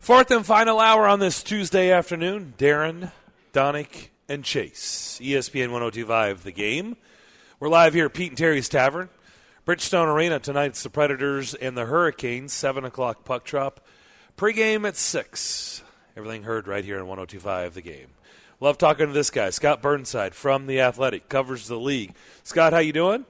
Fourth and final hour on this Tuesday afternoon. Darren, Donick, and Chase. ESPN 102.5 The Game. We're live here at Pete and Terry's Tavern. Bridgestone Arena tonight's the Predators and the Hurricanes. 7 o'clock puck drop. Pre-game at 6. Everything heard right here on 102.5 The Game. Love talking to this guy, Scott Burnside from The Athletic. Covers the league. Scott, how you doing?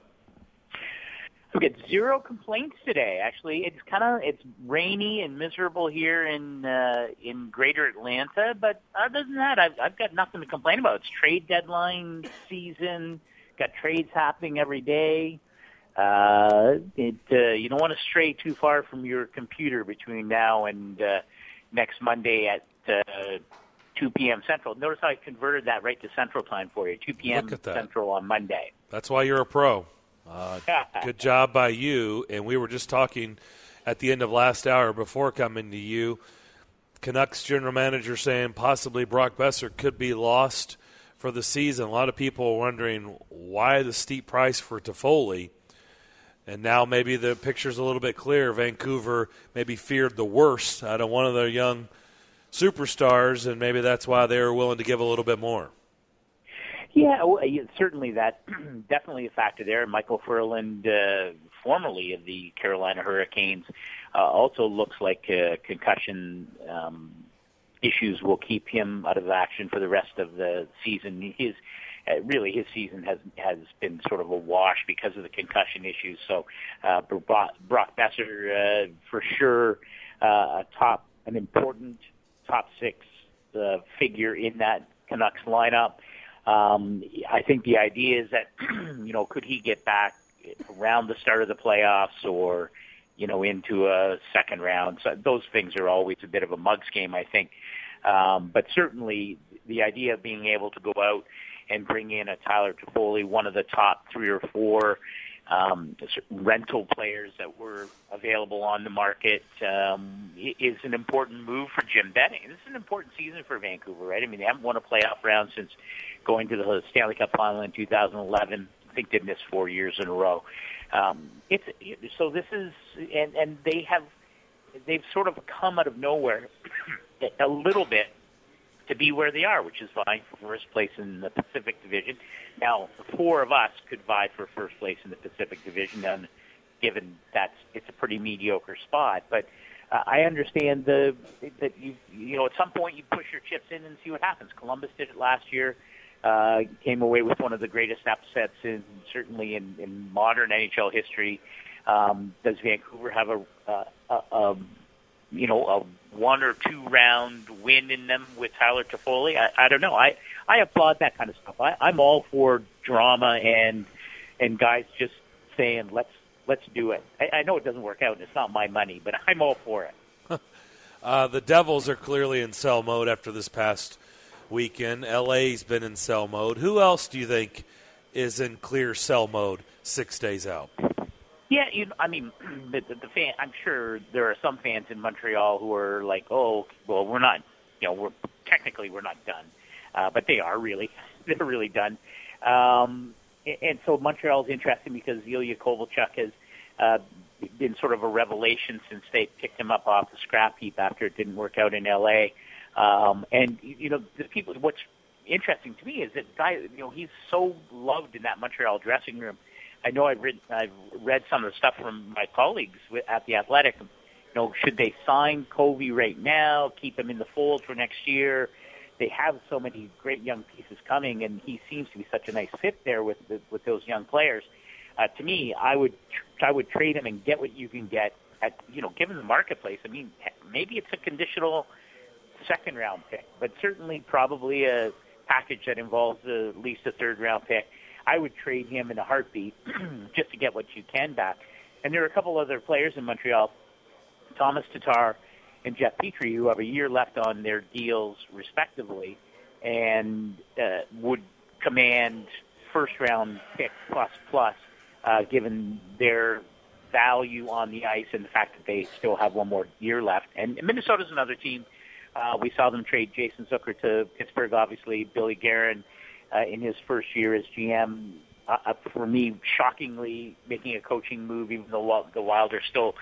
We get zero complaints today. Actually, it's rainy and miserable here in Greater Atlanta. But other than that, I've got nothing to complain about. It's trade deadline season. Got trades happening every day. You don't want to stray too far from your computer between now and next Monday at 2 p.m. Central. Notice how I converted that right to Central Time for you. 2 p.m. Central on Monday. That's why you're a pro. Good job by you. And we were just talking at the end of last hour before coming to you. Canucks general manager saying possibly Brock Boeser could be lost for the season. A lot of people are wondering why the steep price for Toffoli. And now maybe the picture's a little bit clearer. Vancouver maybe feared the worst out of one of their young superstars, and maybe that's why they were willing to give a little bit more. Yeah, well, certainly that's definitely a factor there. Michael Furland, formerly of the Carolina Hurricanes, also looks like concussion issues will keep him out of action for the rest of the season. His season has been sort of a wash because of the concussion issues. So Brock Boeser, for sure, an important top six figure in that Canucks lineup. I think the idea is that, could he get back around the start of the playoffs or, into a second round? So those things are always a bit of a mug's game, I think. But certainly the idea of being able to go out and bring in a Tyler Toffoli, one of the top 3 or 4 rental players that were available on the market, is an important move for Jim Benning. This is an important season for Vancouver, right? I mean, they haven't won a playoff round since going to the Stanley Cup final in 2011. I think they've missed 4 years in a row. So this is, and they've sort of come out of nowhere a little bit to be where they are, which is vying for first place in the Pacific Division. Now, the 4 of us could vie for first place in the Pacific Division, and given it's a pretty mediocre spot. But I understand that at some point you push your chips in and see what happens. Columbus did it last year. Came away with one of the greatest upsets certainly in modern NHL history. Does Vancouver have a 1 or 2 round win in them with Tyler Toffoli? I don't know. I applaud that kind of stuff. I'm all for drama and guys just saying let's do it. I know it doesn't work out and it's not my money, but I'm all for it. The Devils are clearly in sell mode after this past weekend. LA's been in sell mode. Who else do you think is in clear sell mode 6 days out? Yeah, the fan. I'm sure there are some fans in Montreal who are like, "Oh, well, we're not. We're not done," but they are really. They're really done. And so Montreal's interesting because Ilya Kovalchuk has been sort of a revelation since they picked him up off the scrap heap after it didn't work out in L.A. And the people. What's interesting to me is that guy. He's so loved in that Montreal dressing room. I know I've read some of the stuff from my colleagues at The Athletic. Should they sign Covey right now, keep him in the fold for next year? They have so many great young pieces coming, and he seems to be such a nice fit there with those young players. To me, I would trade him and get what you can get at given the marketplace. I mean, maybe it's a conditional second round pick, but certainly probably a package that involves at least a third round pick. I would trade him in a heartbeat just to get what you can back. And there are a couple other players in Montreal, Thomas Tatar and Jeff Petrie, who have a year left on their deals respectively and would command first-round pick plus, given their value on the ice and the fact that they still have one more year left. And Minnesota's another team. We saw them trade Jason Zucker to Pittsburgh, obviously. Billy Guerin in his first year as GM, for me, shockingly making a coaching move, even though the Wild are still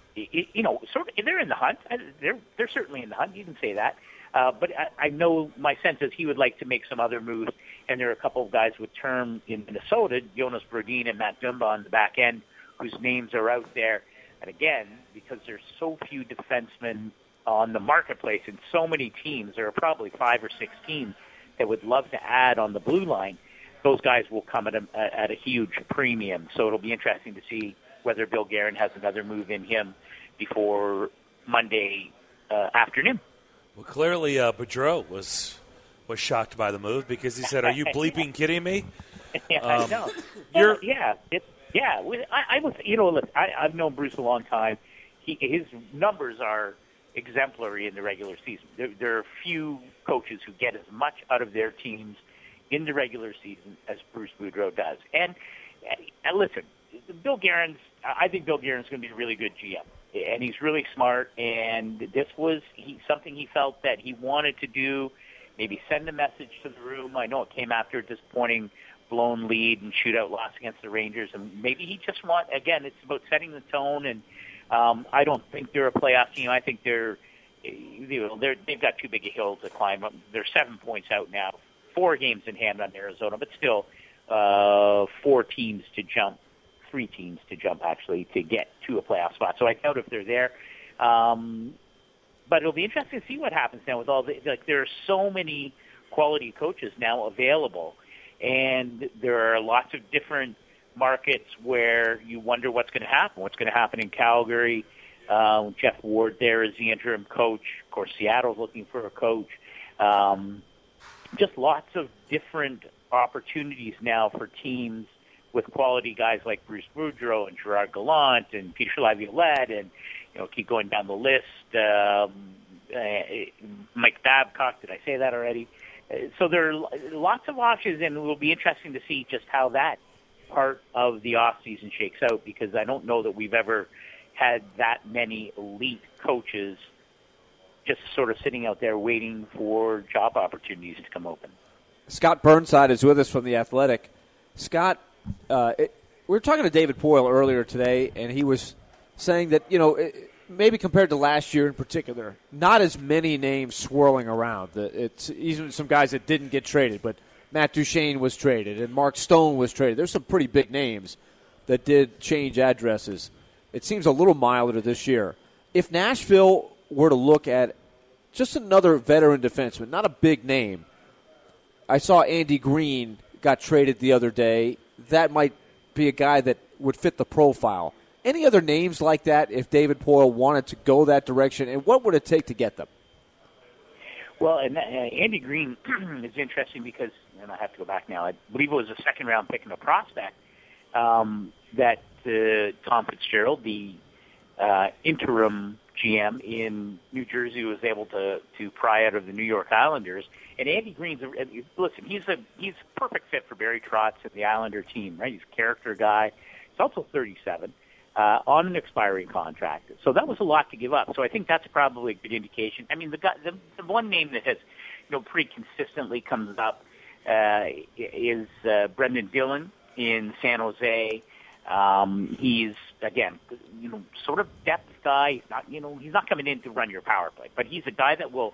sort of they're in the hunt. They're certainly in the hunt. You can say that. But I know my sense is he would like to make some other moves, and there are a couple of guys with term in Minnesota, Jonas Brodin and Matt Dumba on the back end, whose names are out there. And again, because there's so few defensemen on the marketplace and so many teams, there are probably 5 or 6 teams that would love to add on the blue line. Those guys will come at a huge premium. So it'll be interesting to see whether Bill Guerin has another move in him before Monday afternoon. Well, clearly Boudreau was shocked by the move because he said, "Are you bleeping kidding me?" Yeah, I know. I've known Bruce a long time. His numbers are exemplary in the regular season. There are few coaches who get as much out of their teams in the regular season as Bruce Boudreau does. And listen, I think Bill Guerin's going to be a really good GM. And he's really smart, and this was something he felt that he wanted to do, maybe send a message to the room. I know it came after a disappointing blown lead and shootout loss against the Rangers, and maybe he just again, it's about setting the tone, and I don't think they're a playoff team. I think they've got too big a hill to climb up. They're 7 points out now, 4 games in hand on Arizona, but still 4 teams to jump. 3 teams to jump, actually, to get to a playoff spot. So I doubt if they're there. But it'll be interesting to see what happens now with all there are so many quality coaches now available, and there are lots of different markets where you wonder what's going to happen. What's going to happen in Calgary? Jeff Ward there is the interim coach. Of course, Seattle's looking for a coach. Just lots of different opportunities now for teams with quality guys like Bruce Boudreau and Gerard Gallant and Peter Laviolette, and keep going down the list. Mike Babcock, did I say that already? So there are lots of options, and it will be interesting to see just how that part of the off season shakes out, because I don't know that we've ever had that many elite coaches just sort of sitting out there waiting for job opportunities to come open. Scott Burnside is with us from The Athletic. Scott, we were talking to David Poile earlier today, and he was saying that, maybe compared to last year in particular, not as many names swirling around. It's even some guys that didn't get traded, but Matt Duchene was traded and Mark Stone was traded. There's some pretty big names that did change addresses. It seems a little milder this year. If Nashville were to look at just another veteran defenseman, not a big name, I saw Andy Green got traded the other day. That might be a guy that would fit the profile. Any other names like that if David Poile wanted to go that direction, and what would it take to get them? Well, and Andy Green is interesting because, and I have to go back now, I believe it was a second-round pick and a prospect that Tom Fitzgerald, the interim GM in New Jersey, was able to pry out of the New York Islanders. And Andy Green's he's a perfect fit for Barry Trotz and the Islander team, right? He's a character guy. He's also 37 on an expiring contract. So that was a lot to give up. So I think that's probably a good indication. I mean, the one name that has pretty consistently comes up is Brendan Dillon in San Jose. He's again, sort of depth guy. He's not coming in to run your power play, but he's a guy that will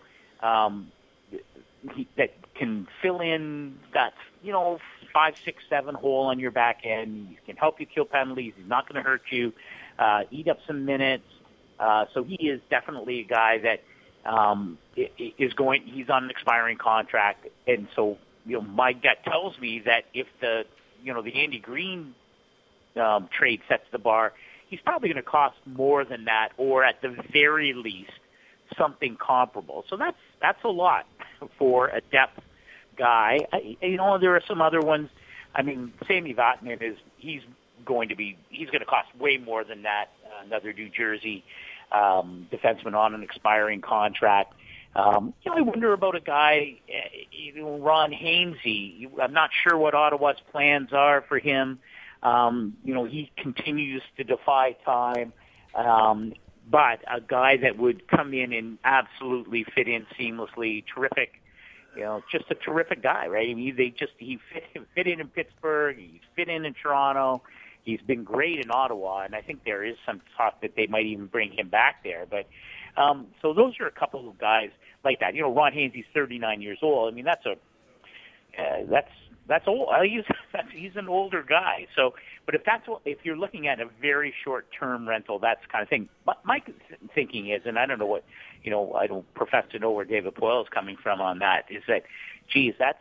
that can fill in that 5, 6, 7 hole on your back end. He can help you kill penalties. He's not going to hurt you. Eat up some minutes. So he is definitely a guy that is going. He's on an expiring contract, and so my gut tells me that if the Andy Green trade sets the bar, he's probably going to cost more than that, or at the very least something comparable. So that's a lot for a depth guy. There are some other ones. I mean, Sami Vatanen he's going to cost way more than that. Another New Jersey defenseman on an expiring contract. I wonder about a guy, Ron Hainsey. I'm not sure what Ottawa's plans are for him. He continues to defy time, but a guy that would come in and absolutely fit in seamlessly, terrific, just a terrific guy, right? I mean, he fit in Pittsburgh, he fit in Toronto. He's been great in Ottawa, and I think there is some talk that they might even bring him back there. But so those are a couple of guys like that. Ron Haynes, he's 39 years old. I mean, that's old. He's an older guy. So, but if you're looking at a very short-term rental, that's the kind of thing. But my thinking is, and I don't know what, I don't profess to know where David Poile is coming from on that, is that, geez, that's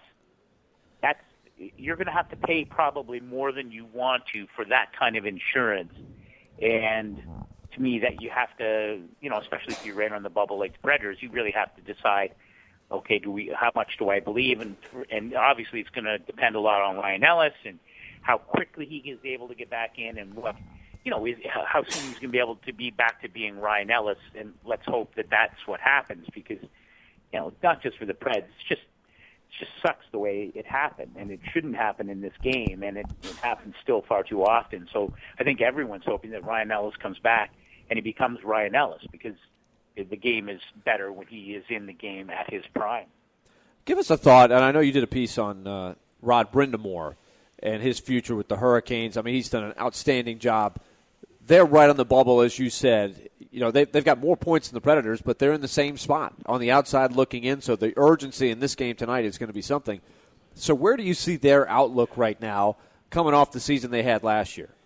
you're going to have to pay probably more than you want to for that kind of insurance. And to me, that you have to, especially if you ran on the bubble like the Predators, you really have to decide, okay, how much do I believe? And obviously it's going to depend a lot on Ryan Ellis and how quickly he is able to get back in and what, how soon he's going to be able to be back to being Ryan Ellis. And let's hope that that's what happens because, not just for the Preds, it just sucks the way it happened, and it shouldn't happen in this game, and it happens still far too often. So I think everyone's hoping that Ryan Ellis comes back and he becomes Ryan Ellis because the game is better when he is in the game at his prime. Give us a thought, and I know you did a piece on Rod Brind'Amour and his future with the Hurricanes. I mean, he's done an outstanding job. They're right on the bubble, as you said. They've got more points than the Predators, but they're in the same spot on the outside looking in, so the urgency in this game tonight is going to be something. So where do you see their outlook right now coming off the season they had last year?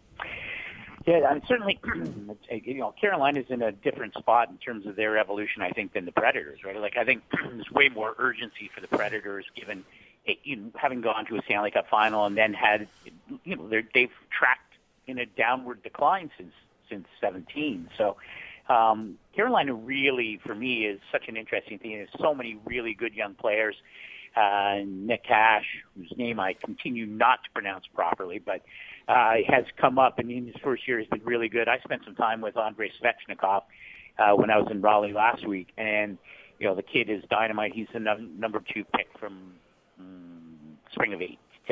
Yeah, and certainly, Carolina's in a different spot in terms of their evolution, I think, than the Predators, right? Like, I think there's way more urgency for the Predators given having gone to a Stanley Cup final and then had, they've tracked in a downward decline since 17. So Carolina really, for me, is such an interesting thing. There's so many really good young players. Nick Cash, whose name I continue not to pronounce properly, but has come up, and in his first year has been really good. I spent some time with Andrei Svechnikov when I was in Raleigh last week, and the kid is dynamite. He's the number 2 pick from spring of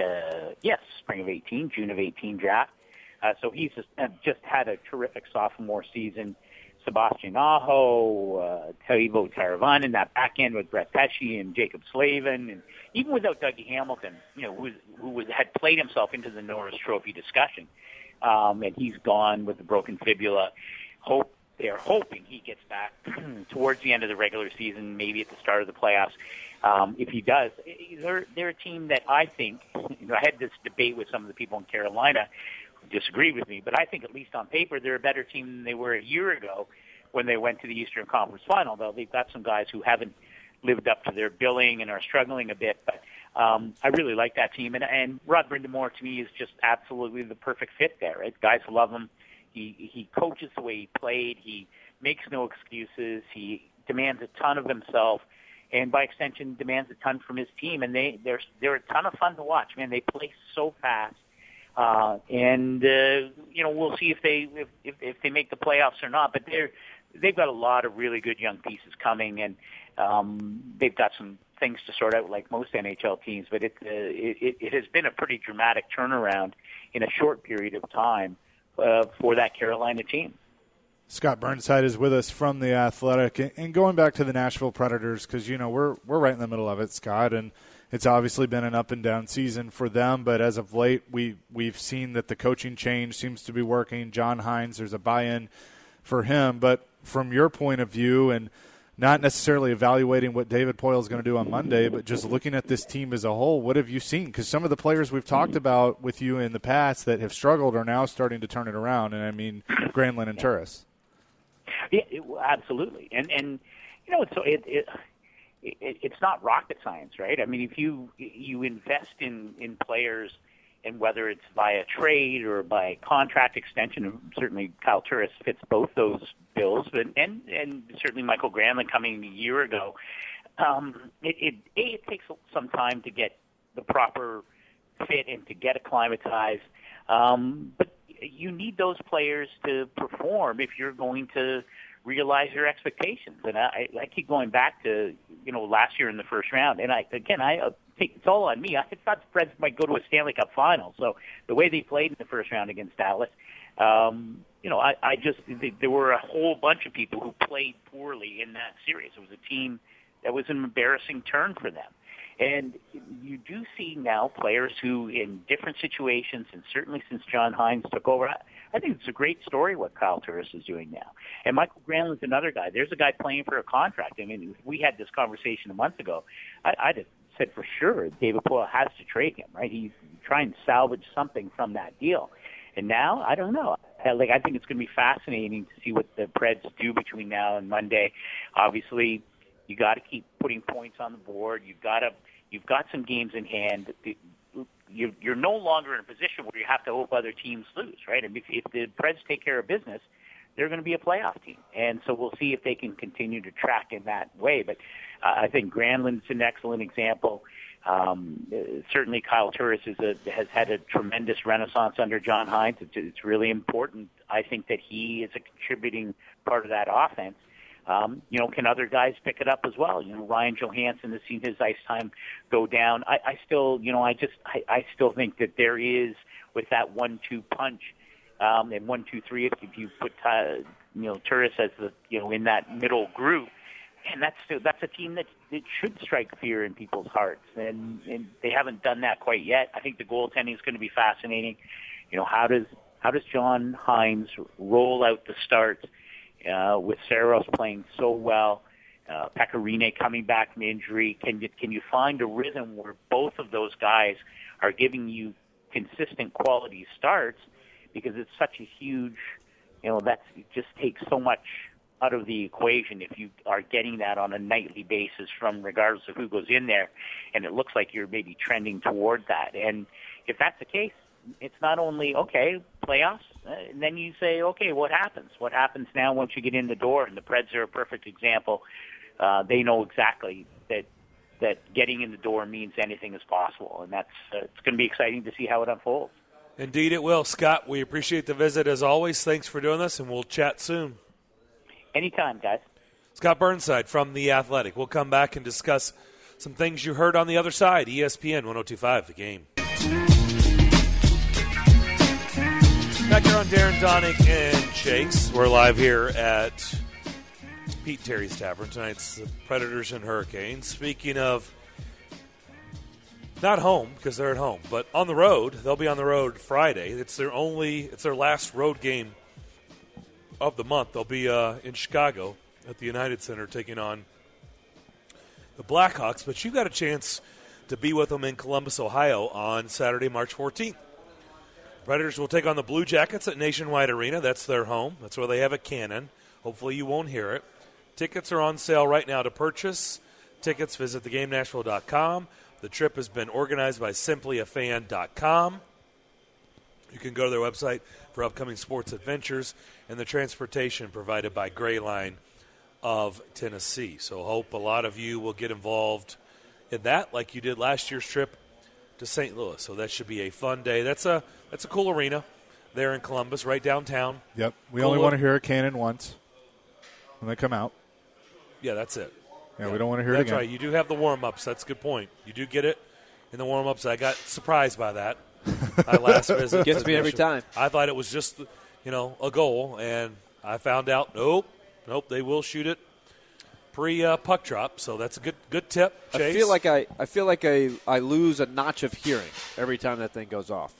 18, June of 18 draft. So he's just had a terrific sophomore season. Sebastian Aho, Teuvo Teravainen, that back end with Brett Pesce and Jacob Slavin, and even without Dougie Hamilton, who had played himself into the Norris Trophy discussion, and he's gone with the broken fibula. They're hoping he gets back towards the end of the regular season, maybe at the start of the playoffs. If he does, they're a team that I think, I had this debate with some of the people in Carolina who disagree with me, but I think at least on paper they're a better team than they were a year ago when they went to the Eastern Conference Final, though they've got some guys who haven't lived up to their billing and are struggling a bit. But I really like that team. And Rod Brind'Amour, to me, is just absolutely the perfect fit there. Right? Guys love him. He coaches the way he played. He makes no excuses. He demands a ton of himself, and by extension, demands a ton from his team. And they're a ton of fun to watch. Man, they play so fast. And we'll see if they make the playoffs or not. But they've got a lot of really good young pieces coming, and they've got some things to sort out like most NHL teams. But it has been a pretty dramatic turnaround in a short period of time for that Carolina team. Scott Burnside is with us from The Athletic. And going back to the Nashville Predators, because, we're right in the middle of it, Scott, and it's obviously been an up-and-down season for them. But as of late, we've seen that the coaching change seems to be working. John Hines, there's a buy-in for him. But from your point of view, and not necessarily evaluating what David Poile is going to do on Monday, but just looking at this team as a whole, what have you seen? Because some of the players we've talked about with you in the past that have struggled are now starting to turn it around, and I mean Granlund and Turris. Yeah, absolutely. And it's not rocket science, right? I mean, if you invest in players, and whether it's via trade or by contract extension, certainly Kyle Turris fits both those bills, but and certainly Michael Granlund coming a year ago. It takes some time to get the proper fit and to get acclimatized, but you need those players to perform if you're going to realize your expectations. And I keep going back to last year in the first round, and I think it's all on me. I thought the Preds might go to a Stanley Cup final. So the way they played in the first round against Dallas, there were a whole bunch of people who played poorly in that series. It was a team that was an embarrassing turn for them. And you do see now players who, in different situations, and certainly since John Hines took over, I think it's a great story what Kyle Turris is doing now. And Michael Granlund's another guy. There's a guy playing for a contract. I mean, if we had this conversation a month ago, I'd have said for sure David Poile has to trade him, right? He's trying to salvage something from that deal. And now, I don't know. I think it's going to be fascinating to see what the Preds do between now and Monday. Obviously, you got to keep putting points on the board. You've got some games in hand. You're no longer in a position where you have to hope other teams lose, right? I mean, if the Preds take care of business, they're going to be a playoff team. And so we'll see if they can continue to track in that way. But I think Granlund's an excellent example. Certainly Kyle Turris has had a tremendous renaissance under John Hines. It's really important, I think, that he is a contributing part of that offense. Can other guys pick it up as well? Ryan Johansson has seen his ice time go down. I still think that there is, with that 1-2 punch, and 1-2-3, if you put, Turris as in that middle group, and that's a team that should strike fear in people's hearts, and they haven't done that quite yet. I think the goaltending is going to be fascinating. How does John Hines roll out the start? With Saros playing so well, Pekka Rinne coming back from injury, can you find a rhythm where both of those guys are giving you consistent quality starts? Because it's such a huge, it just takes so much out of the equation if you are getting that on a nightly basis from regardless of who goes in there, and it looks like you're maybe trending toward that. And if that's the case, it's not only, okay, playoffs, and then you say, okay, what happens? What happens now once you get in the door? And the Preds are a perfect example. They know exactly that getting in the door means anything is possible, and that's it's going to be exciting to see how it unfolds. Indeed it will. Scott, we appreciate the visit as always. Thanks for doing this, and we'll chat soon. Anytime, guys. Scott Burnside from The Athletic. We'll come back and discuss some things you heard on the other side. ESPN 102.5, The Game. Back here on Darren Donick and Chase. We're live here at Pete Terry's Tavern. Tonight's the Predators and Hurricanes. Speaking of not home, because they're at home, but on the road. They'll be on the road Friday. It's their last road game of the month. They'll be in Chicago at the United Center taking on the Blackhawks. But you got a chance to be with them in Columbus, Ohio on Saturday, March 14th. Predators will take on the Blue Jackets at Nationwide Arena. That's their home. That's where they have a cannon. Hopefully you won't hear it. Tickets are on sale right now to purchase. Tickets, visit thegamenashville.com. The trip has been organized by simplyafan.com. You can go to their website for upcoming sports adventures and the transportation provided by Gray Line of Tennessee. So hope a lot of you will get involved in that like you did last year's trip to St. Louis. So that should be a fun day. That's a cool arena there in Columbus, right downtown. Yep. We only want to hear a cannon once when they come out. Yeah, that's it. Yeah, we don't want to hear it again. That's right. You do have the warm-ups. That's a good point. You do get it in the warm-ups. I got surprised by that. My last visit. Gets me every time. I thought it was just, a goal, and I found out, nope, they will shoot it pre-puck drop, so that's a good tip, Chase. I feel like I lose a notch of hearing every time that thing goes off.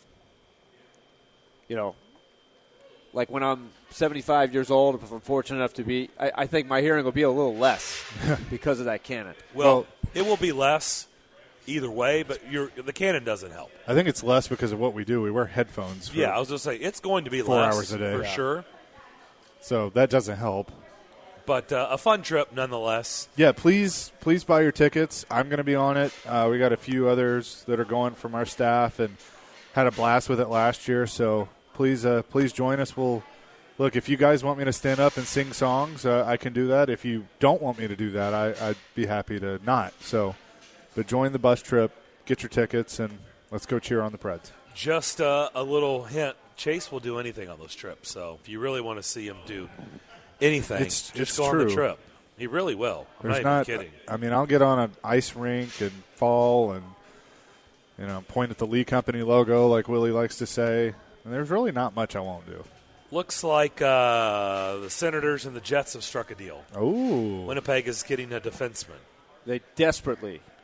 Like when I'm 75 years old, if I'm fortunate enough to be, I think my hearing will be a little less because of that cannon. Well, it will be less either way, but the cannon doesn't help. I think it's less because of what we do. We wear headphones. Yeah, I was going to say, it's going to be 4 less hours a day. for sure. So that doesn't help. But a fun trip nonetheless. Yeah, please buy your tickets. I'm going to be on it. We got a few others that are going from our staff and had a blast with it last year. So please join us. Look, if you guys want me to stand up and sing songs, I can do that. If you don't want me to do that, I'd be happy to not. But join the bus trip, get your tickets, and let's go cheer on the Preds. Just a little hint. Chase will do anything on those trips. So if you really want to see him do anything, just go on the trip. He really will. I'm not even kidding. I mean, I'll get on an ice rink and fall and, point at the Lee Company logo like Willie likes to say. And there's really not much I won't do. Looks like the Senators and the Jets have struck a deal. Oh. Winnipeg is getting a defenseman. They desperately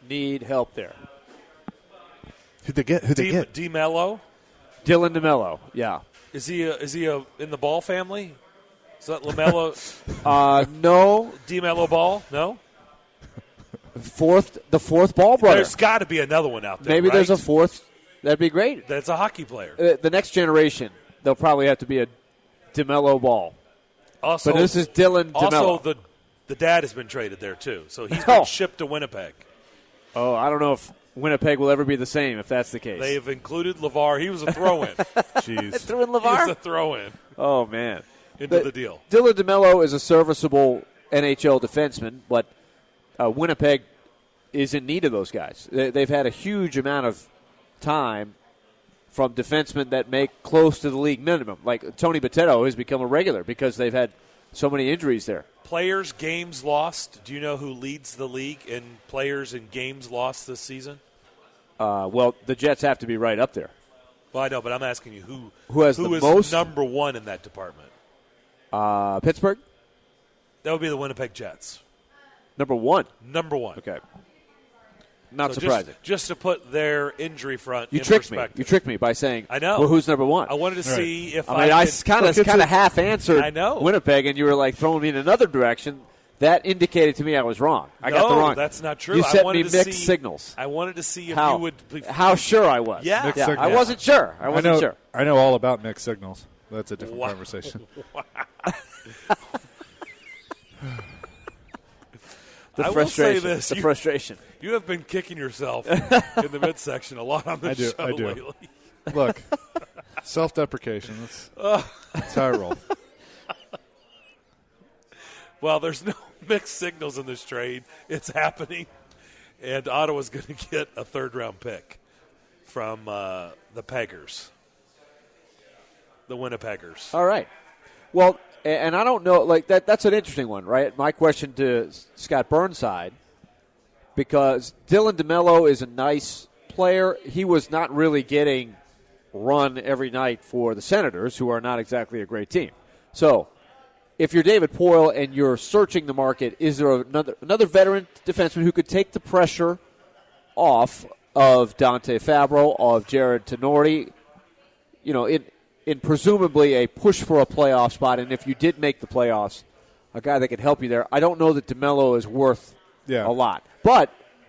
need help there. Who'd they get? DeMello? Dylan DeMello, yeah. Is he in the Ball family? Is that LaMelo? No. DeMello Ball? No? The fourth Ball brother. There's got to be another one out there. Maybe right? there's a fourth. That'd be great. That's a hockey player. The next generation, there'll probably have to be a DeMello Ball. Also, but this is Dylan DeMello. Also, the dad has been traded there, too. So he's been shipped to Winnipeg. Oh, I don't know if Winnipeg will ever be the same if that's the case. They have included LeVar. He was a throw-in. Jeez. Threw in LeVar? He was a throw-in. Oh, man. Into the deal. Dylan DeMello is a serviceable NHL defenseman, but Winnipeg is in need of those guys. They've had a huge amount of time from defensemen that make close to the league minimum. Like Tony Botetto has become a regular because they've had so many injuries there. Players, games lost. Do you know who leads the league in players and games lost this season? Well, the Jets have to be right up there. Well, I know, but I'm asking you who has the most? Number one in that department? Pittsburgh? That would be the Winnipeg Jets. Number one? Number one. Okay. Not surprising. Just to put their injury front in tricked perspective. Me. You tricked me by saying, I know. Well, who's number one? I wanted to see if I kind of half-answered I know. Winnipeg, and you were like throwing me in another direction. That indicated to me I was wrong. I got the wrong. No, that's not true. You sent me mixed signals. I wanted to see if you would. How sure I was. Yeah. I wasn't sure. I wasn't sure. I know all about mixed signals. That's a different conversation. The I frustration. will say this. The frustration. You have been kicking yourself in the midsection a lot on this show lately. Look, self-deprecation. That's how I roll. Well, there's no mixed signals in this trade. It's happening. And Ottawa's going to get a third-round pick from the Peggers, the Winnipeggers. All right. Well, and I don't know, like that's an interesting one, right? My question to Scott Burnside, because Dylan DeMello is a nice player. He was not really getting run every night for the Senators, who are not exactly a great team. So if you're David Poile and you're searching the market, is there another veteran defenseman who could take the pressure off of Dante Fabro, of Jared Tenorti, in presumably a push for a playoff spot, and if you did make the playoffs, a guy that could help you there. I don't know that DeMello is worth a lot, but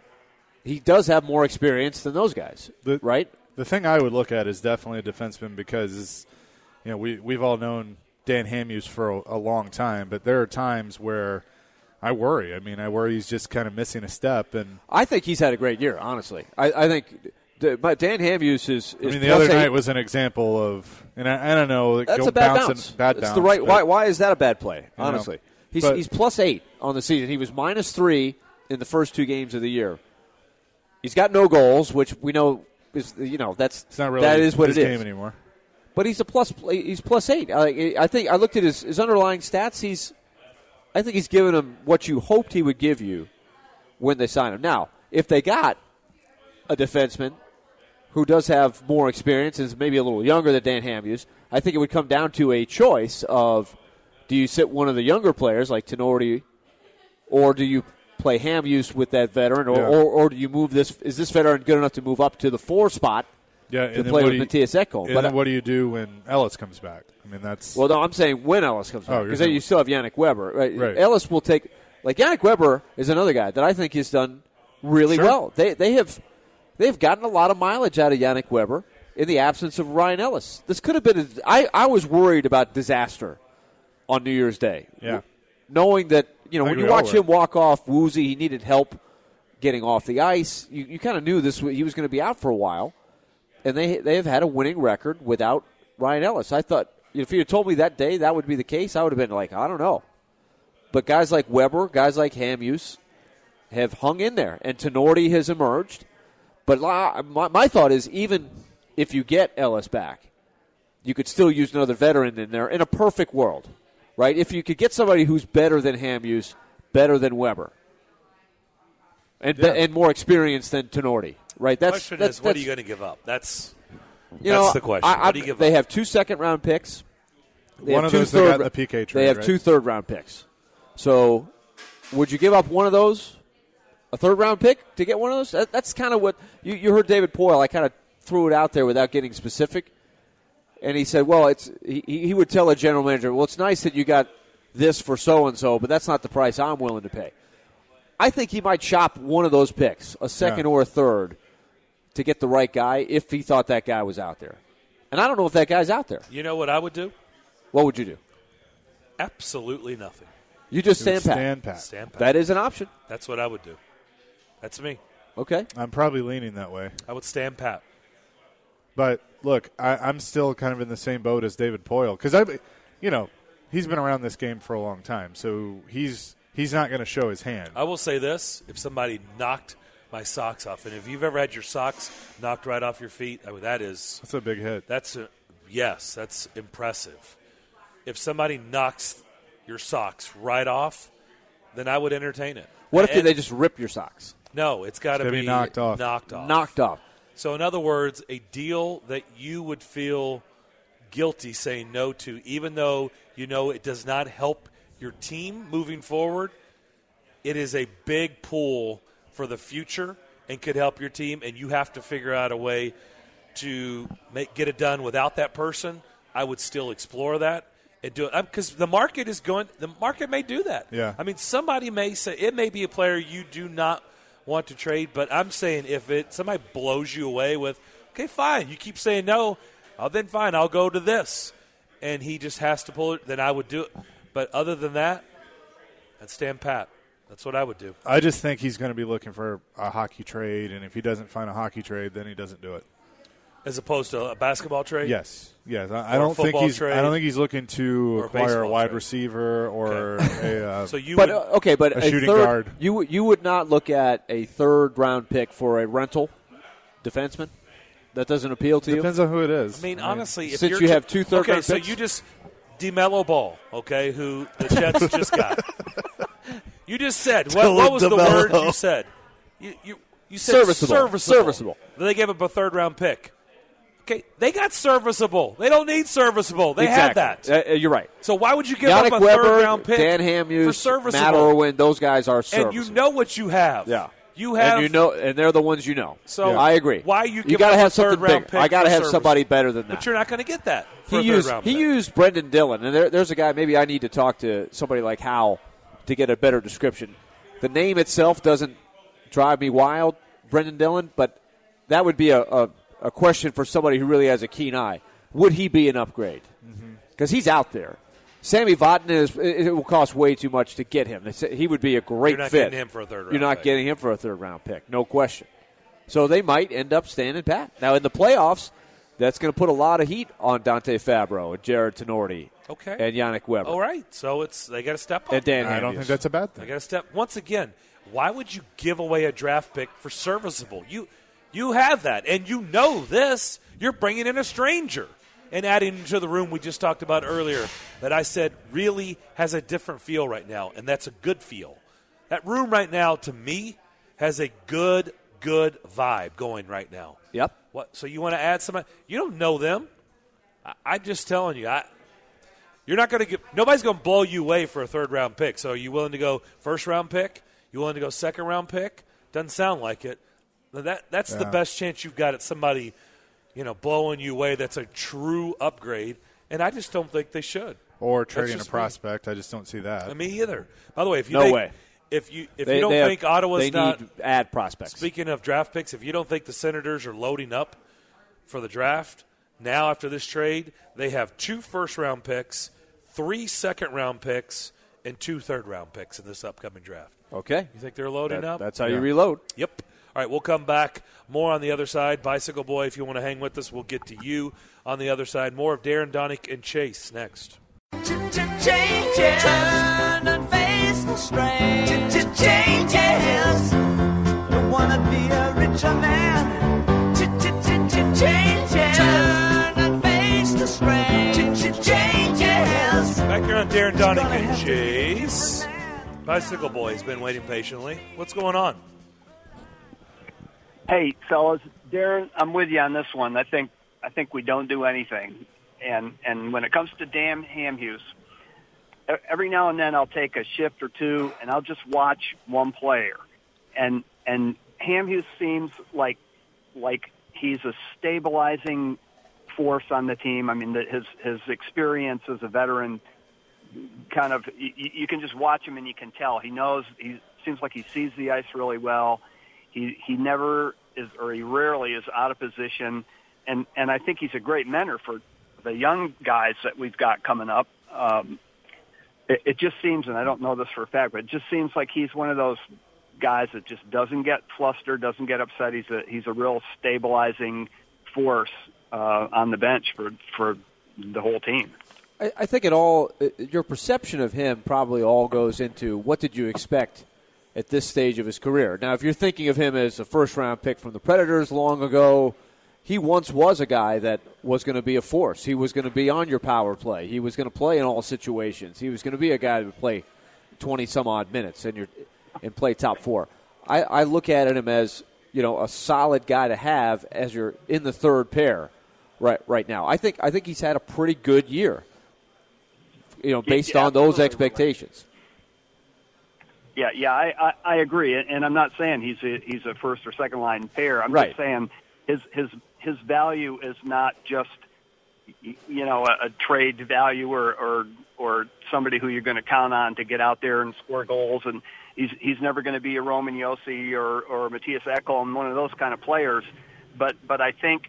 he does have more experience than those guys, right? The thing I would look at is definitely a defenseman because, we've all known Dan Hamhuis for a long time, but there are times where I worry. I worry he's just kind of missing a step. And I think he's had a great year, honestly. I think but Dan Hamhuis is the other night was an example of, and I don't know. That's a bad bounce. Bad That's bounce. The right. Why is that a bad play? Honestly, he's +8 on the season. He was -3 in the first 2 games of the year. He's got no goals, which we know is it's not really that is what his it is game anymore. But he's he's +8. I think I looked at his underlying stats. I think he's given him what you hoped he would give you when they signed him. Now, if they got a defenseman who does have more experience and is maybe a little younger than Dan Hamhuis, I think it would come down to a choice of, do you sit one of the younger players like Tenorti, or do you play Hamhuis with that veteran, or do you move this? Is this veteran good enough to move up to the 4 spot to play with Matthias Ekholm? And then what do you do when Ellis comes back? That's... Well, no, I'm saying when Ellis comes back, because then you still have Yannick Weber. Right. Ellis will take – like Yannick Weber is another guy that I think has done really well. They've gotten a lot of mileage out of Yannick Weber in the absence of Ryan Ellis. This could have been I was worried about disaster on New Year's Day. Yeah. Knowing that, when you watch him walk off woozy, he needed help getting off the ice. You kind of knew he was going to be out for a while. And they have had a winning record without Ryan Ellis. I thought, if you had told me that day that would be the case, I would have been like, I don't know. But guys like Weber, guys like Hamhuis have hung in there, and Tenorti has emerged. But my thought is, even if you get Ellis back, you could still use another veteran in there in a perfect world, right? If you could get somebody who's better than Hamhuis, better than Weber, and more experienced than Tenorti, right? The question is, what are you going to give up? That's the question. What do you give they up? have 2 second-round picks. One of those they got in the PK trade. They have 2 third-round picks. So would you give up one of those A third-round pick to get one of those? That's kind of what you heard David Poyle. I kind of threw it out there without getting specific. And he said, well, he would tell a general manager, well, it's nice that you got this for so-and-so, but that's not the price I'm willing to pay. I think he might shop one of those picks, a second or a third, to get the right guy if he thought that guy was out there. And I don't know if that guy's out there. You know what I would do? What would you do? Absolutely nothing. You just stand pat. Stand pat. That is an option. That's what I would do. That's me. Okay. I'm probably leaning that way. I would stand pat. But, look, I'm still kind of in the same boat as David Poyle because, he's been around this game for a long time, so he's not going to show his hand. I will say this. If somebody knocked my socks off, and if you've ever had your socks knocked right off your feet, that's a big hit. Yes, that's impressive. If somebody knocks your socks right off, then I would entertain it. What if they just rip your socks? No, it's got to be knocked off. Knocked off. So, in other words, a deal that you would feel guilty saying no to, even though you know it does not help your team moving forward, it is a big pull for the future and could help your team, and you have to figure out a way to get it done without that person. I would still explore that and do it because the market is going. The market may do that. Yeah. I mean, somebody may say it may be a player you do not want to trade, but I'm saying if somebody blows you away with, okay, fine, you keep saying no, then fine, I'll go to this, and he just has to pull it, then I would do it. But other than that, I'd stand pat. That's what I would do. I just think he's going to be looking for a hockey trade, and if he doesn't find a hockey trade, then he doesn't do it. As opposed to a basketball trade? Yes. I don't think he's looking to acquire a wide receiver or a shooting guard. You would not look at a third-round pick for a rental defenseman? That doesn't appeal to you? Depends on who it is. I mean, honestly, if since you have two third-round picks. Okay, so you just DeMelo Ball, okay, who the Jets just got. You just said what was the word you said? You said serviceable. Then they gave up a third-round pick. Okay, they got serviceable. They don't need serviceable. They had that. You're right. So why would you give Yannick up a third-round pick Dan Hamhuis, for serviceable? Matt Irwin, those guys are serviceable. And you know what you have. Yeah. You have, and they're the ones you know. So I agree. Why you got to up have a something third-round bigger. pick? I got to have service. somebody better than that. But you're not going to get that. For he used Brendan Dillon, and there's a guy. Maybe I need to talk to somebody like Hal to get a better description. The name itself doesn't drive me wild, Brendan Dillon, but that would be a question for somebody who really has a keen eye. Would he be an upgrade? Because he's out there. Sammy Vatanen it will cost way too much to get him. He would be a great fit. You're not getting him for a third-round pick. You're not getting him for a third-round pick, no question. So they might end up standing pat. Now, in the playoffs, that's going to put a lot of heat on Dante Fabro and Jared Tenorti and Yannick Weber. All right. So they got to step up. And Dan I don't think that's a bad thing. They got to step. Once again, why would you give away a draft pick for serviceable? You have that, and you know this. You're bringing in a stranger and adding to the room we just talked about earlier that I said really has a different feel right now, and that's a good feel. That room right now, to me, has a good vibe going right now. Yep. What? So you want to add somebody? You don't know them. I'm just telling you. You're not going to get. Nobody's going to blow you away for a third-round pick. So are you willing to go first-round pick? You willing to go second-round pick? Doesn't sound like it. That's the best chance you've got at somebody, blowing you away. That's a true upgrade, and I just don't think they should. Or trading a prospect. I just don't see that. Me either. By the way, if you If you don't think Ottawa's not, they need add prospects. Speaking of draft picks, if you don't think the Senators are loading up for the draft, now after this trade, they have 2 first-round picks, 3 second-round picks, and 2 third-round picks in this upcoming draft. Okay. You think they're loading up? That's how you reload. Yep. All right, we'll come back. More on the other side. Bicycle Boy, if you want to hang with us, we'll get to you on the other side. More of Darren, Donick, and Chase next. Changes. Turn and face the strain. Changes. Don't wanna be a richer man. Changes. Turn and face the strain. Changes. Back here on Darren, Donick, and Chase. Bicycle Boy's been waiting patiently. What's going on? Hey, fellas, Darren, I'm with you on this one. I think we don't do anything. And when it comes to Dan Hamhuis, every now and then I'll take a shift or two and I'll just watch one player. and Hamhuis seems like he's a stabilizing force on the team. I mean, his experience as a veteran, kind of, you can just watch him and you can tell he knows. He seems like he sees the ice really well. He never is, or he rarely is out of position, and I think he's a great mentor for the young guys that we've got coming up. It just seems, and I don't know this for a fact, but it just seems like he's one of those guys that just doesn't get flustered, doesn't get upset. He's a real stabilizing force on the bench for the whole team. I think your perception of him probably all goes into what did you expect at this stage of his career. Now, if you're thinking of him as a first-round pick from the Predators long ago, he once was a guy that was going to be a force. He was going to be on your power play. He was going to play in all situations. He was going to be a guy that would play 20-some-odd minutes and play top four. I look at him as, a solid guy to have as you're in the third pair right now. I think he's had a pretty good year, based on those expectations. Yeah, I agree, and I'm not saying he's a first or second line pair. I'm just saying his value is not just a trade value or somebody who you're going to count on to get out there and score goals, and he's never going to be a Roman Josi or Matthias Ekholm, one of those kind of players. But I think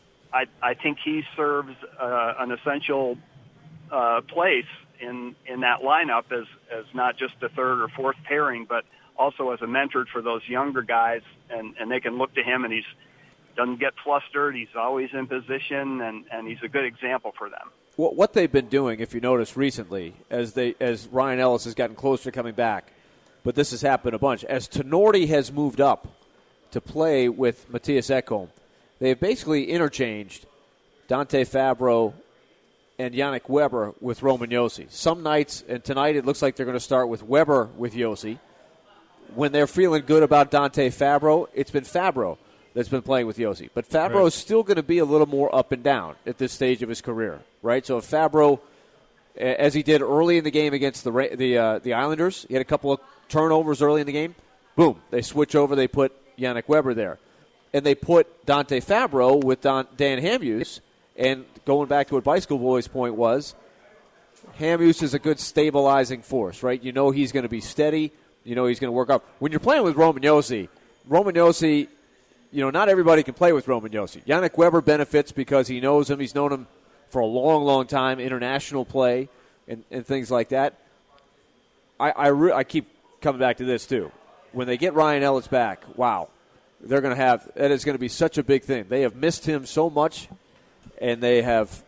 he serves an essential place in that lineup as not just the third or fourth pairing, but also as a mentor for those younger guys, and they can look to him, and he's doesn't get flustered. He's always in position, and he's a good example for them. What they've been doing, if you notice recently, as Ryan Ellis has gotten closer to coming back, but this has happened a bunch, as Tenorti has moved up to play with Matthias Ekholm, they've basically interchanged Dante Fabro and Yannick Weber with Roman Josi. Some nights, and tonight it looks like they're going to start with Weber with Josi. When they're feeling good about Dante Fabro, it's been Fabro that's been playing with Josi. But Fabro is still going to be a little more up and down at this stage of his career, right? So if Fabro, as he did early in the game against the Islanders, he had a couple of turnovers early in the game, boom, they switch over, they put Yannick Weber there. And they put Dante Fabro with Dan Hamhuis, and going back to what Bicycle Boy's point was, Hamhuis is a good stabilizing force, right? You know he's going to be steady. You know he's going to work up. When you're playing with Roman Josi, not everybody can play with Roman Josi. Yannick Weber benefits because he knows him. He's known him for a long, long time, international play and things like that. I keep coming back to this, too. When they get Ryan Ellis back, wow, that is going to be such a big thing. They have missed him so much, and they have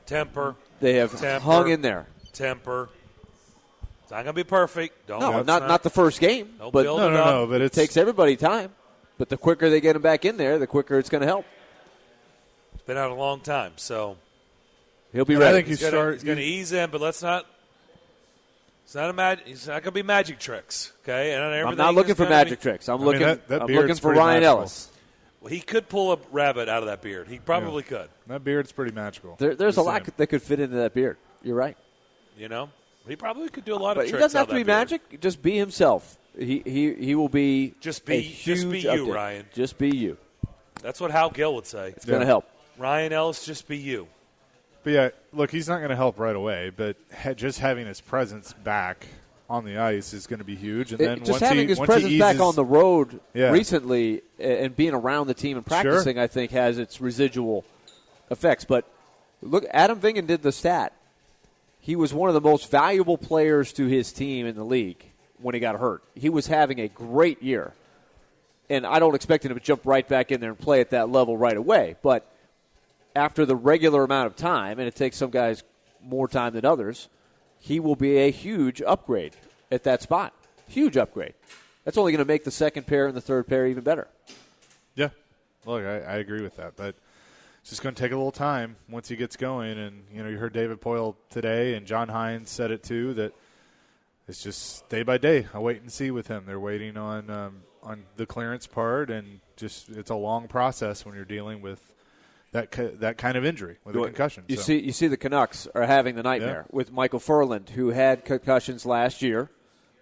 hung in there. Temper. It's not going to be perfect. Not the first game. But but it takes everybody time. But the quicker they get him back in there, the quicker it's going to help. It's been out a long time, so he'll be ready. I think he's going to ease in, but let's not. It's not going to be magic tricks, okay? And I'm not looking for magic tricks. I'm looking for Ryan Ellis. Well, he could pull a rabbit out of that beard. He probably could. That beard's pretty magical. There's a lot that could fit into that beard. You're right. He probably could do a lot of tricks. He doesn't have to be magic. Just be himself. He will be just be you, Ryan. Just be you. That's what Hal Gill would say. It's going to help. Ryan Ellis, just be you. But yeah, look, he's not going to help right away. But just having his presence back on the ice is going to be huge. And then just having his presence back on the road recently and being around the team and practicing, I think, has its residual effects. But look, Adam Vingan did the stat. He was one of the most valuable players to his team in the league when he got hurt. He was having a great year. And I don't expect him to jump right back in there and play at that level right away. But after the regular amount of time, and it takes some guys more time than others, he will be a huge upgrade at that spot. Huge upgrade. That's only going to make the second pair and the third pair even better. Yeah. Look, I agree with that. But it's just going to take a little time once he gets going. And, you heard David Poile today, and John Hines said it too, that it's just day by day, a wait and see with him. They're waiting on the clearance part, and just it's a long process when you're dealing with that kind of injury, with a concussion. You see the Canucks are having the nightmare with Michael Furland, who had concussions last year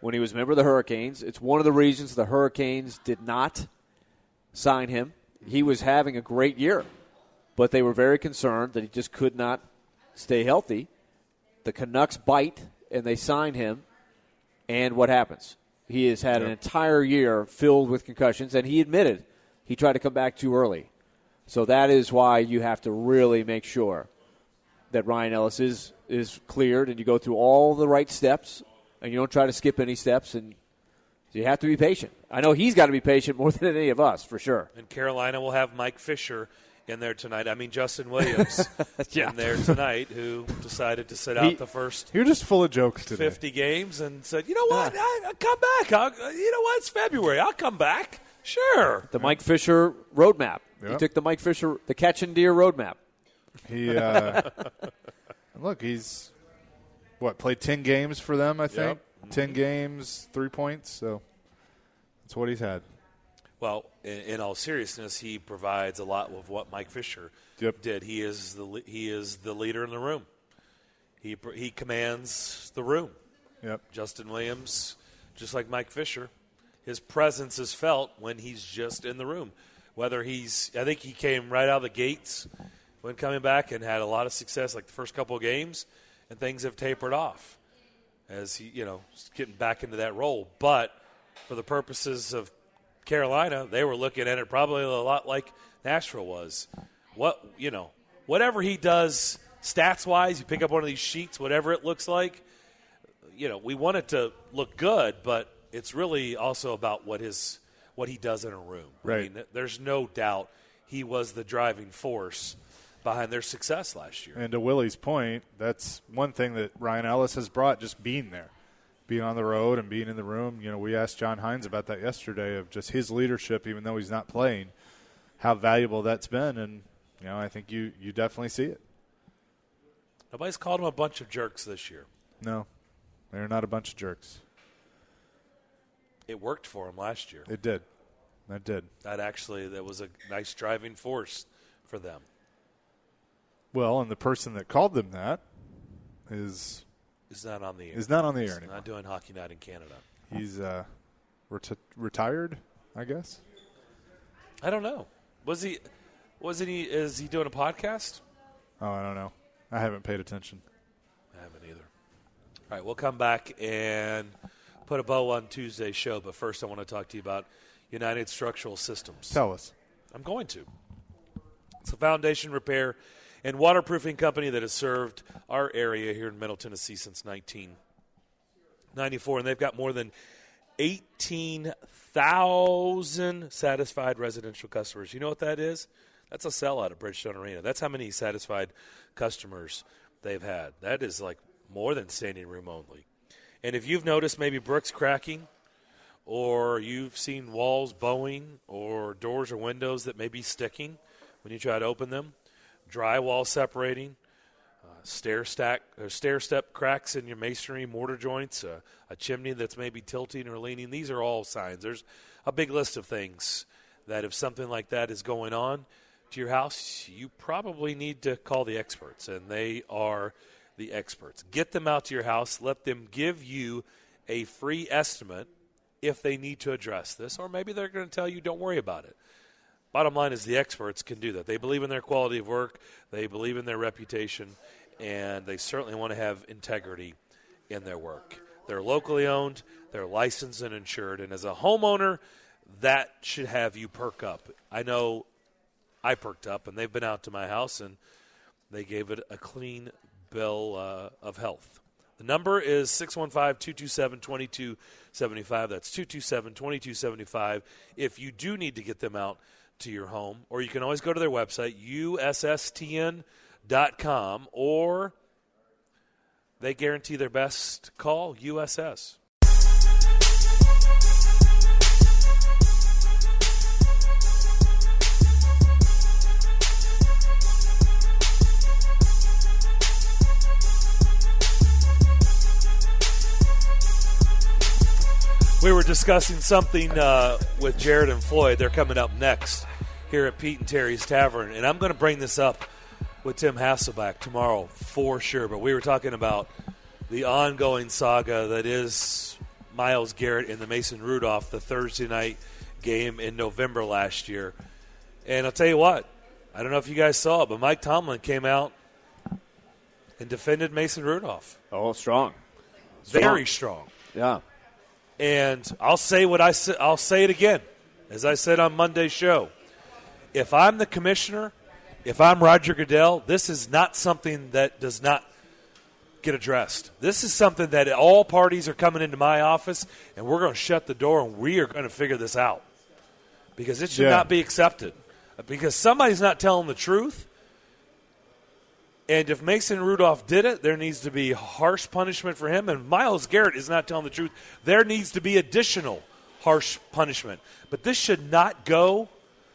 when he was a member of the Hurricanes. It's one of the reasons the Hurricanes did not sign him. He was having a great year, but they were very concerned that he just could not stay healthy. The Canucks bite, and they sign him, and what happens? He has had an entire year filled with concussions, and he admitted he tried to come back too early. So that is why you have to really make sure that Ryan Ellis is cleared, and you go through all the right steps, and you don't try to skip any steps, and you have to be patient. I know he's got to be patient more than any of us, for sure. And Carolina will have Mike Fisher in there tonight. I mean, Justin Williams in there tonight, who decided to sit out the first. You're just full of jokes today. 50 games and said, you know what, I'll come back. You know what, it's February. I'll come back. Sure. The Mike Fisher roadmap. Yep. He took the Mike Fisher, the catch and deer roadmap. He look, he's played 10 games for them, I think. Yep. 10 games, 3 points. So that's what he's had. Well, in all seriousness, he provides a lot of what Mike Fisher did. He is the leader in the room. He commands the room. Yep. Justin Williams, just like Mike Fisher, his presence is felt when he's just in the room. I think he came right out of the gates when coming back and had a lot of success like the first couple of games, and things have tapered off as he, getting back into that role. But for the purposes of Carolina, they were looking at it probably a lot like Nashville was. Whatever he does stats-wise, you pick up one of these sheets, whatever it looks like, we want it to look good, but it's really also about what he does in a room. Right. I mean, there's no doubt he was the driving force behind their success last year. And to Willie's point, that's one thing that Ryan Ellis has brought, just being there. Being on the road and being in the room. We asked John Hines about that yesterday, of just his leadership, even though he's not playing, how valuable that's been. And, I think you definitely see it. Nobody's called him a bunch of jerks this year. No, they're not a bunch of jerks. It worked for him last year. It did. That did. That was a nice driving force for them. Well, and the person that called them that is not on the air. Is not on the air anymore. Not doing Hockey Night in Canada. He's retired, I guess. I don't know. Is he doing a podcast? Oh, I don't know. I haven't paid attention. I haven't either. All right, we'll come back and put a bow on Tuesday's show, but first I want to talk to you about United Structural Systems. Tell us. I'm going to. It's a foundation repair and waterproofing company that has served our area here in Middle Tennessee since 1994, and they've got more than 18,000 satisfied residential customers. You know what that is? That's a sellout at Bridgestone Arena. That's how many satisfied customers they've had. That is like more than standing room only. And if you've noticed maybe bricks cracking, or you've seen walls bowing, or doors or windows that may be sticking when you try to open them, drywall separating, stair step cracks in your masonry, mortar joints, a chimney that's maybe tilting or leaning. These are all signs. There's a big list of things that if something like that is going on to your house, you probably need to call the experts, and they are the experts. Get them out to your house. Let them give you a free estimate if they need to address this, or maybe they're going to tell you don't worry about it. Bottom line is the experts can do that. They believe in their quality of work. They believe in their reputation, and they certainly want to have integrity in their work. They're locally owned. They're licensed and insured. And as a homeowner, that should have you perk up. I know I perked up, and they've been out to my house, and they gave it a clean bill of health. The number is 615-227-2275. That's 227-2275. If you do need to get them out to your home, or you can always go to their website, ussTN.com, or they guarantee their best call, USS. We were discussing something with Jared and Floyd. They're coming up next here at Pete and Terry's Tavern. And I'm going to bring this up with Tim Hasselback tomorrow for sure. But we were talking about the ongoing saga that is Myles Garrett and the Mason Rudolph, the Thursday night game in November last year. And I'll tell you what, I don't know if you guys saw it, but Mike Tomlin came out and defended Mason Rudolph. Oh, strong. Very strong. Yeah. And I'll say I'll say it again, as I said on Monday's show. If I'm the commissioner, if I'm Roger Goodell, this is not something that does not get addressed. This is something that all parties are coming into my office, and we're going to shut the door, and we are going to figure this out. Because it should not be accepted. Because somebody's not telling the truth. And if Mason Rudolph did it, there needs to be harsh punishment for him. And Myles Garrett is not telling the truth. There needs to be additional harsh punishment. But this should not go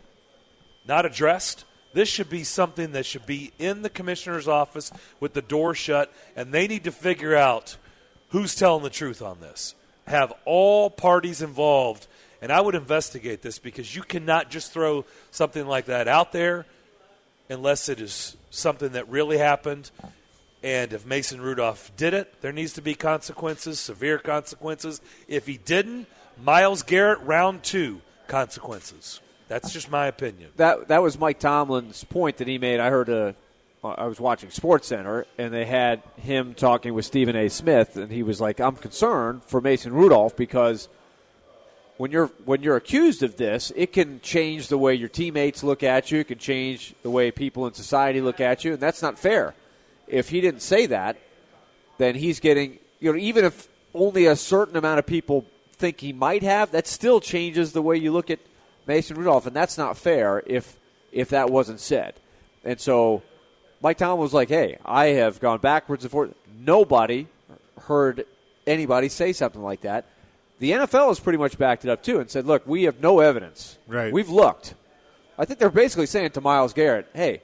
not addressed. This should be something that should be in the commissioner's office with the door shut, and they need to figure out who's telling the truth on this. Have all parties involved, and I would investigate this because you cannot just throw something like that out there unless it is something that really happened. And if Mason Rudolph did it, there needs to be consequences, severe consequences. If he didn't, Myles Garrett, round 2, consequences. That's just my opinion. That was Mike Tomlin's point that he made. I was watching SportsCenter, and they had him talking with Stephen A. Smith, and he was like, I'm concerned for Mason Rudolph because when you're accused of this, it can change the way your teammates look at you. It can change the way people in society look at you, and that's not fair. If he didn't say that, then he's getting, even if only a certain amount of people think he might have, that still changes the way you look at Mason Rudolph, and that's not fair if that wasn't said. And so Mike Tomlin was like, hey, I have gone backwards and forth. Nobody heard anybody say something like that. The NFL has pretty much backed it up, too, and said, look, we have no evidence. Right. We've looked. I think they're basically saying to Myles Garrett, hey,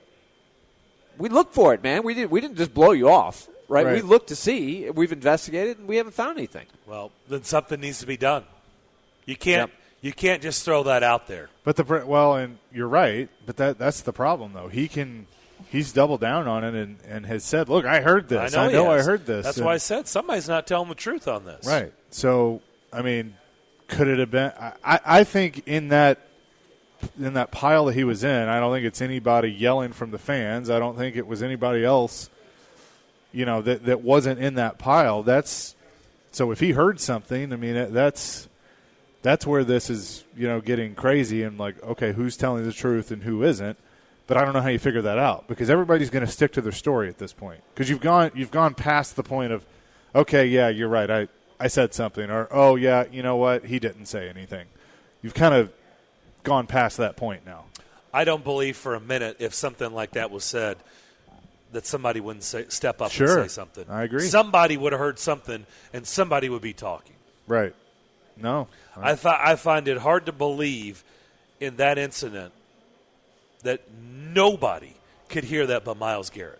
we looked for it, man. We didn't just blow you off, right? We looked to see. We've investigated, and we haven't found anything. Well, then something needs to be done. You can't just throw that out there. But and you're right, but that's the problem, though. He's doubled down on it and has said, look, I heard this. I know I heard this. That's why I said somebody's not telling the truth on this. Right. So, I mean, could it have been I think in that pile that he was in, I don't think it's anybody yelling from the fans. I don't think it was anybody else, that wasn't in that pile. So if he heard something, I mean, that's where this is, getting crazy and like, okay, who's telling the truth and who isn't? But I don't know how you figure that out because everybody's going to stick to their story at this point because you've gone past the point of, okay, yeah, you're right, I said something, or oh yeah, you know what, he didn't say anything. You've kind of gone past that point now. I don't believe for a minute if something like that was said that somebody wouldn't step up and say something. I agree. Somebody would have heard something and somebody would be talking. Right. No. I find it hard to believe in that incident that nobody could hear that but Myles Garrett.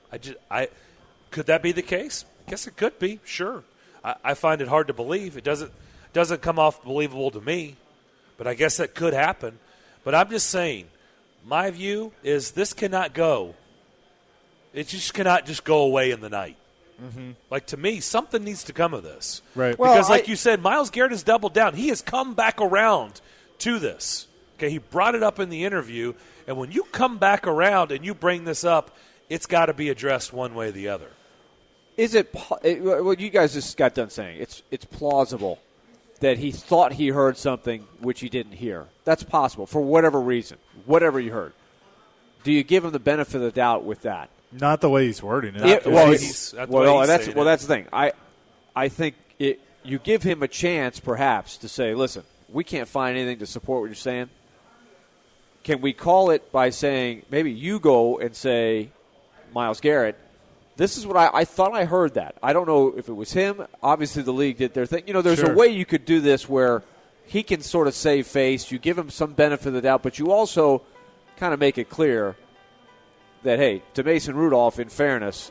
Could that be the case? I guess it could be, sure. I find it hard to believe. It doesn't come off believable to me, but I guess that could happen. But I'm just saying, my view is this cannot go. It just cannot just go away in the night. Mm-hmm. Like, to me, something needs to come of this. Right. Because, like you said, Myles Garrett has doubled down. He has come back around to this. Okay, he brought it up in the interview, and when you come back around and you bring this up, it's got to be addressed one way or the other. Is it what you guys just got done saying? It's plausible that he thought he heard something which he didn't hear. That's possible for whatever reason, whatever you heard. Do you give him the benefit of the doubt with that? Not the way he's wording it. That's the thing. I think you give him a chance, perhaps, to say, listen, we can't find anything to support what you're saying. Can we call it by saying, maybe you go and say, Myles Garrett, this is what I thought I heard that. I don't know if it was him. Obviously, the league did their thing. There's a way you could do this where he can sort of save face. You give him some benefit of the doubt, but you also kind of make it clear that, hey, to Mason Rudolph, in fairness,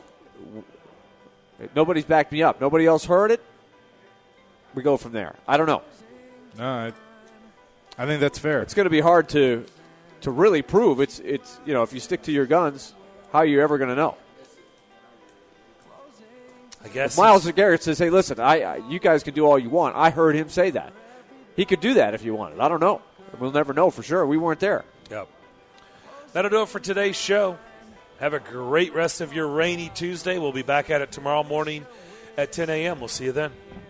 nobody's backed me up. Nobody else heard it. We go from there. I don't know. No, I think that's fair. It's going to be hard to really prove. It's if you stick to your guns, how are you ever going to know? I guess if Myles Garrett says, "Hey, listen, you guys can do all you want." I heard him say that. He could do that if he wanted. I don't know. We'll never know for sure. We weren't there. Yep. That'll do it for today's show. Have a great rest of your rainy Tuesday. We'll be back at it tomorrow morning at 10 a.m. We'll see you then.